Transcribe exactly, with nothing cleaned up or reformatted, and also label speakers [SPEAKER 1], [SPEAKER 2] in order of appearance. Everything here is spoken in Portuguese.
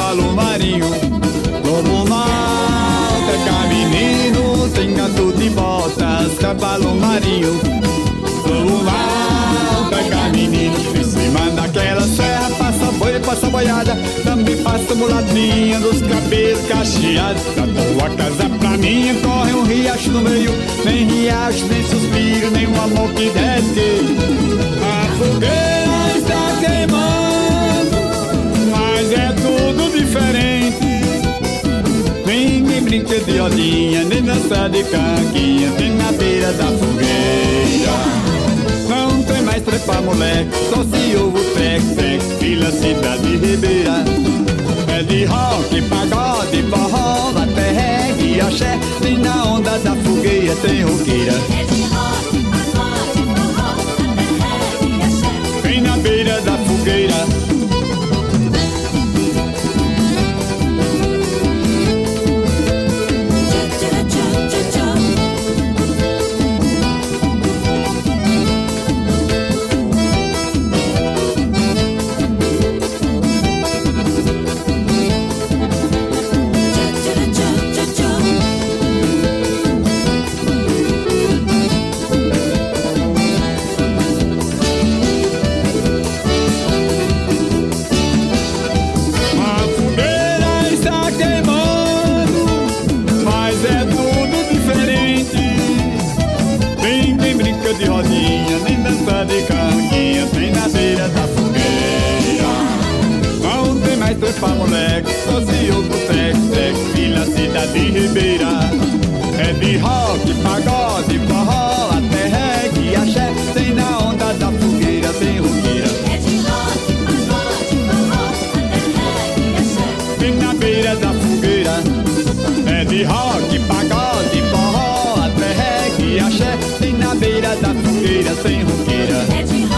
[SPEAKER 1] cavalo marinho. Lobo mau, pega menino, tem gato de botas, cavalo marinho. Lobo mau, pega menino, em cima daquela serra passa boi, passa boiada, também passa mulatinha dos cabelos cacheados. Da tua casa pra mim corre um riacho no meio, nem riacho, nem suspiro, nem um amor que desce. A fogueira está queimando, mas é tudo diferente. Ninguém brinca de rodinha, nem dança de canquinha, nem na beira da fogueira. Não tem mais trepa moleque, só se ouve o trec-trec, Vila Cidade Ribeira. É de rock, pagode, forró, até reggae e axé, nem na onda da fogueira tem roqueira.
[SPEAKER 2] É de rock, pagode, forró, até reggae e axé,
[SPEAKER 1] Vem na beira da fogueira. De rodinha, nem dança de canquinha, tem na beira da fogueira. Não tem mais trepa moleque, só se ouve o trec-trec, Vila Cidade Ribeira. É de rock, pagode, forró, até reggae e axé, tem na onda da fogueira, tem roqueira.
[SPEAKER 2] é de rock, pagode, forró, até reggae e axé,
[SPEAKER 1] Tem na beira da fogueira. É de rock, pagode, forró, até reggae e axé, tem na beira da fogueira, sem roqueira.
[SPEAKER 2] é de